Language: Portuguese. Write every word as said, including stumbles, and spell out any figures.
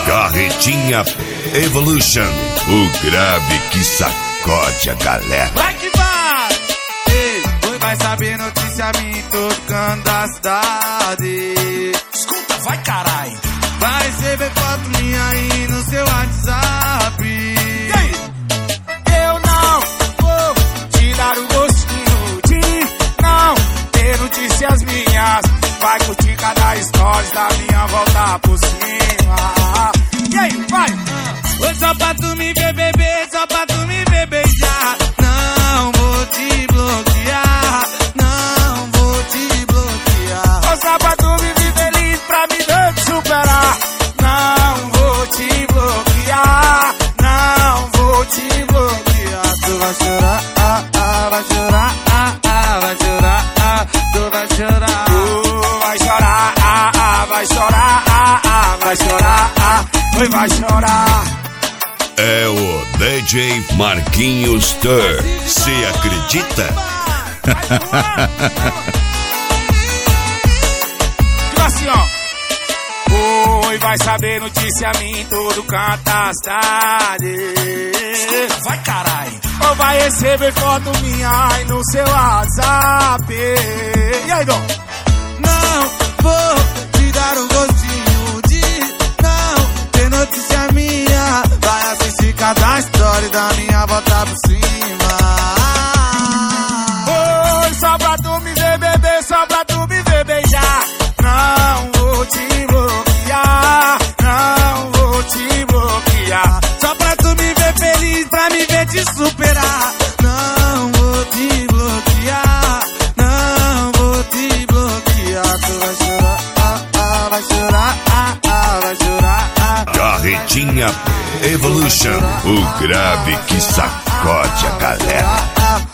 Carretinha Evolution, o grave que sacode a galera. Vai que vai! Ei, oi, vai saber notícia minha em todo canto da cidade. Escuta, vai carai! Vai receber foto minha aí no seu WhatsApp. E aí? Eu não vou te dar o gostinho de não ter notícias minhas. Vai curtir cada stories da minha volta por cima. E aí, vai! Oi, só pra tu me ver beber, só pra tu me ver beijar. Não vou te bloquear, não vou te bloquear. Oi, só pra tu me ver feliz pra me ver te superar. Não vou te bloquear, não vou te bloquear. Tu vai chorar, ah, ah, vai chorar, ah, ah, vai chorar, ah, tu vai chorar. Tu vai chorar, ah, ah, vai chorar, ah, ah, vai chorar, ah, oi, vai chorar. É o D J Marquinhos Tur. Cê acredita? Tipo assim, ó. Oi, vai saber notícia minha em todo canto da cidade. Vai carai! Ou vai receber foto minha aí no seu WhatsApp. E aí, Dom? Não vou te dar um gostinho de não ter notícia minha. Vai assistir cada story da minha volta por cima. Oi, só pra tu me ver beber, só pra tu me ver beijar. Não vou te bloquear, não vou te bloquear. Só pra tu me ver feliz, pra me ver te superar. Não vou te bloquear, não vou te bloquear. Tu vai chorar, ah, ah, vai chorar, ah, ah, vai chorar, ah. Carretinha Evolution, o grave que sacode a galera.